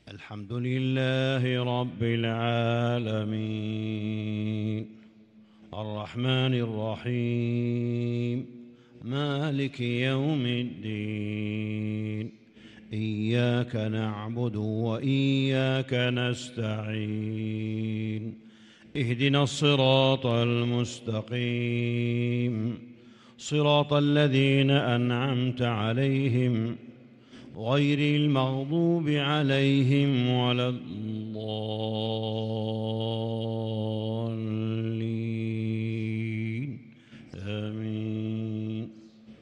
الحمد لله رب العالمين الرحمن الرحيم مالك يوم الدين إياك نعبد وإياك نستعين اهدنا الصراط المستقيم صراط الذين أنعمت عليهم غير المغضوب عليهم ولا الضالين آمين.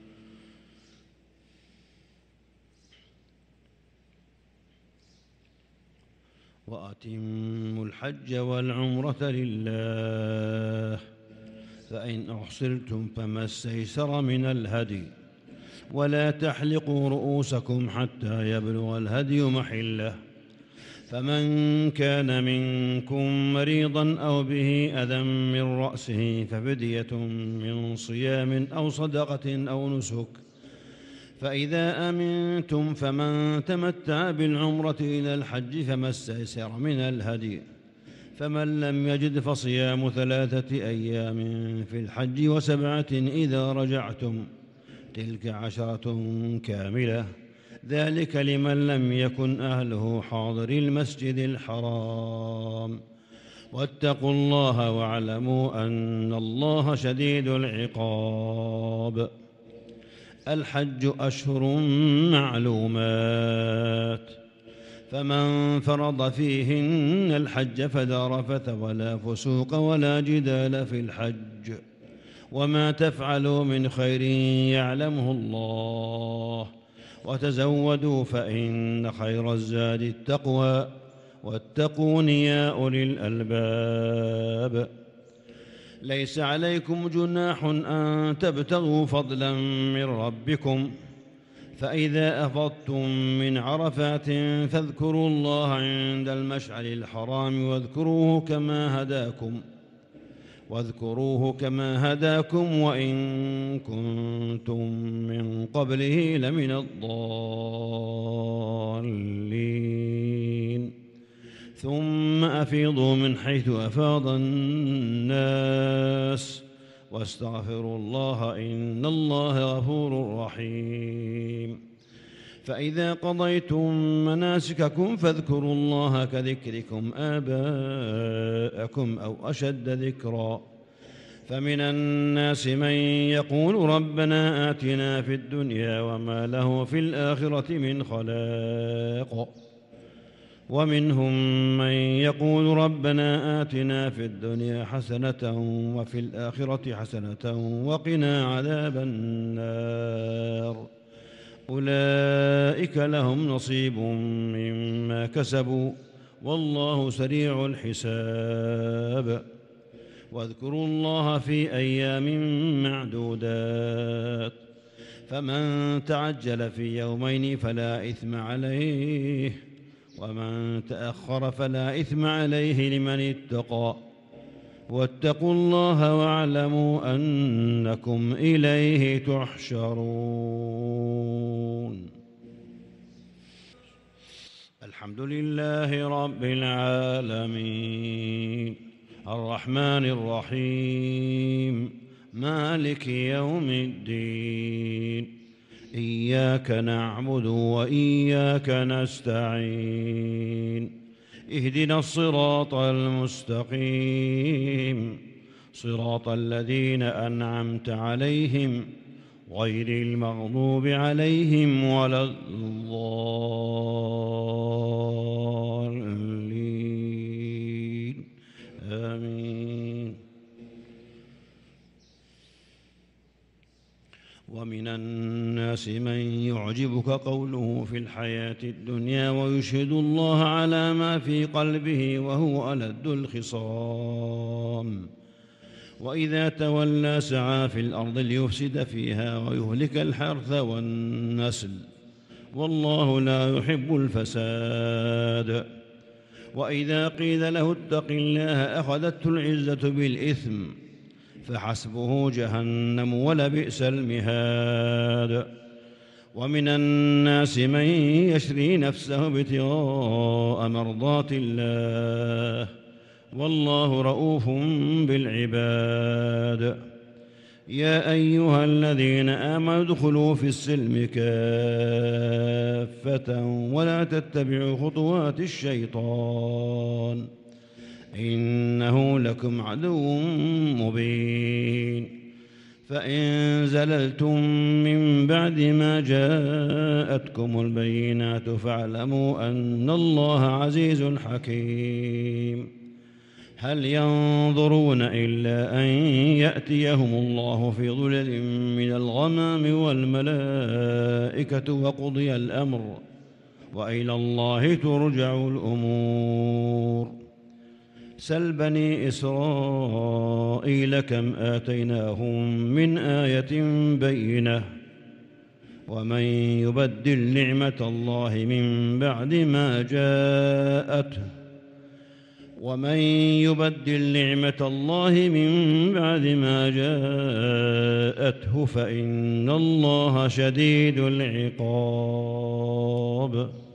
وأتموا الحج والعمرة لله فإن أحصرتم فما استيسر من الهدي ولا تحلقوا رؤوسكم حتى يبلغ الهدي محله فمن كان منكم مريضا أو به أذى من رأسه ففدية من صيام أو صدقة أو نسك فإذا أمنتم فمن تمتع بالعمرة إلى الحج فما استيسر من الهدي فمن لم يجد فصيام 3 أيام في الحج و7 إذا رجعتم تلك 10 كاملة ذلك لمن لم يكن أهله حاضر المسجد الحرام واتقوا الله واعلموا أن الله شديد العقاب. الحج أشهر معلومات فمن فرض فيهن الحج فلا رفث ولا فسوق ولا جدال في الحج وما تفعلوا من خير يعلمه الله وتزودوا فإن خير الزاد التقوى واتقون يا أولي الألباب. ليس عليكم جناح أن تبتغوا فضلا من ربكم فإذا أفضتم من عرفات فاذكروا الله عند المشعر الحرام واذكروه كما هداكم وإن كنتم من قبله لمن الضالين. ثم أفيضوا من حيث أفاض الناس واستغفروا الله إن الله غفور رحيم. فإذا قضيتم مناسككم فاذكروا الله كذكركم آباءكم أو أشد ذكرا فمن الناس من يقول ربنا آتنا في الدنيا وما له في الآخرة من خلاق ومنهم من يقول ربنا آتنا في الدنيا حسنة وفي الآخرة حسنة وقنا عذاب النار أولئك لهم نصيب مما كسبوا والله سريع الحساب. واذكروا الله في أيام معدودات فمن تعجل في يومين فلا إثم عليه ومن تأخر فلا إثم عليه لمن اتقى واتقوا الله واعلموا أنكم إليه تحشرون. الحمد لله رب العالمين الرحمن الرحيم مالك يوم الدين إياك نعبد وإياك نستعين اهدنا الصراط المستقيم صراط الذين أنعمت عليهم غير المغضوب عليهم ولا الضالين آمين. ومن الناس من يعجبك قوله في الحياة الدنيا ويشهد الله على ما في قلبه وهو ألد الخصام وإذا تولى سعى في الأرض ليفسد فيها ويهلك الحرث والنسل والله لا يحب الفساد. وإذا قيل له اتق الله أخذته العزة بالإثم فحسبه جهنم ولبئس المهاد. ومن الناس من يشري نفسه ابتغاء مرضات الله والله رؤوف بالعباد. يا أيها الذين آمنوا ادخلوا في السلم كافة ولا تتبعوا خطوات الشيطان إنه لكم عدو مبين. فإن زللتم من بعد ما جاءتكم البينات فاعلموا أن الله عزيز حكيم. هل ينظرون إلا أن يأتيهم الله في ظلل من الغمام والملائكة وقضي الأمر وإلى الله ترجع الأمور. سل بني إسرائيل كم آتيناهم من آية بينة ومن يبدل نعمة الله من بعد ما جاءته فإن الله شديد العقاب.